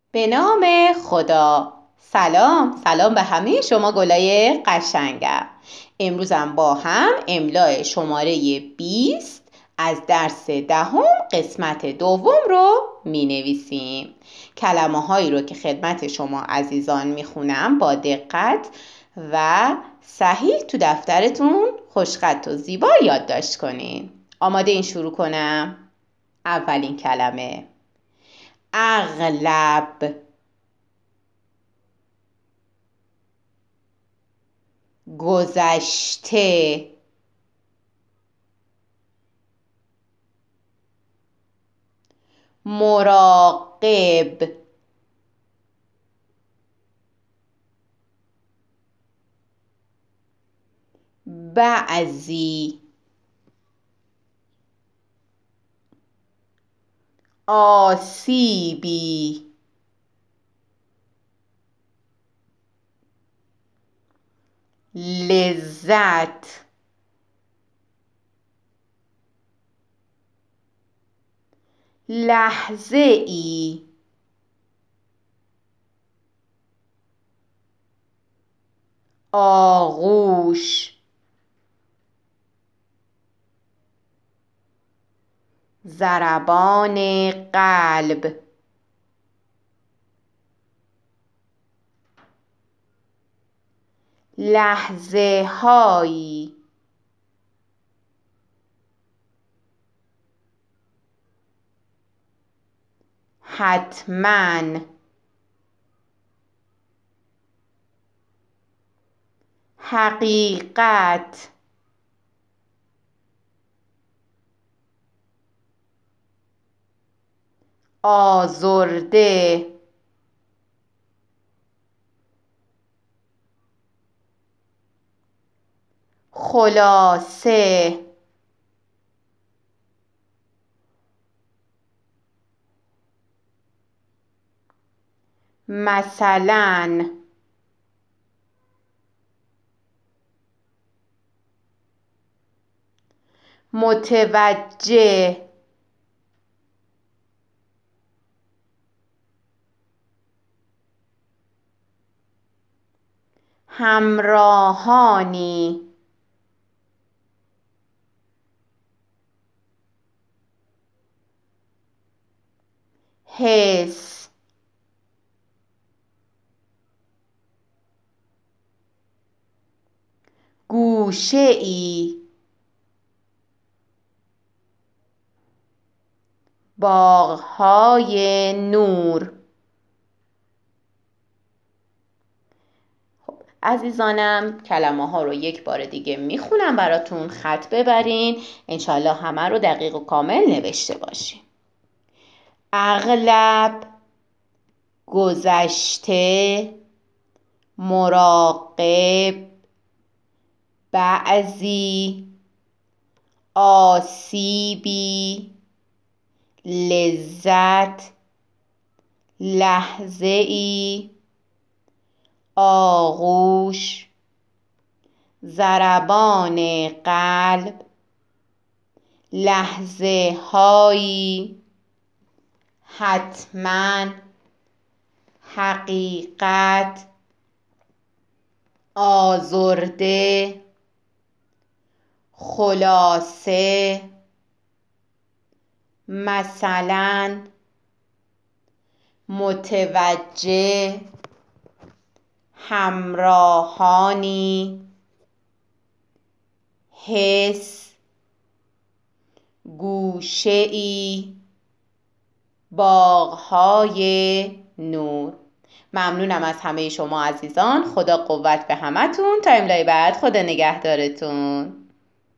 به نام خدا. سلام به همه شما گلای قشنگم. امروزم با هم املای شماره 20 از درس دهم قسمت دوم رو می نویسیم. کلمه هایی رو که خدمت شما عزیزان می خونم با دقت و صحیح تو دفترتون خوشخط و زیبا یادداشت کنین. آماده این شروع کنم؟ اولین کلمه اغلب، گذشته، مراقب، بعضی، آسیبی، لذت، لحظه ای، آغوش، ضربان قلب، لحظه هایی، حتما، حقیقت، آزرده، خلاصه، مثلا، متوجه، همراهانی، حس، گوشه‌ای، باغ‌های نور. عزیزانم کلمه ها رو یک بار دیگه میخونم براتون، خط ببرین، انشالله همه رو دقیق و کامل نوشته باشین. اغلب، گذشته، مراقب، بعضی، آسیبی، لذت، لحظه‌ای، آغوش، ضربان قلب، لحظه هایی، حتما، حقیقت، آزرده، خلاصه، مثلا، متوجه، همراهانی، حس، گوشه‌ای، باغ‌های نور. ممنونم از همه شما عزیزان. خدا قوت به همتون. تا املای بعد خدا نگهدارتون.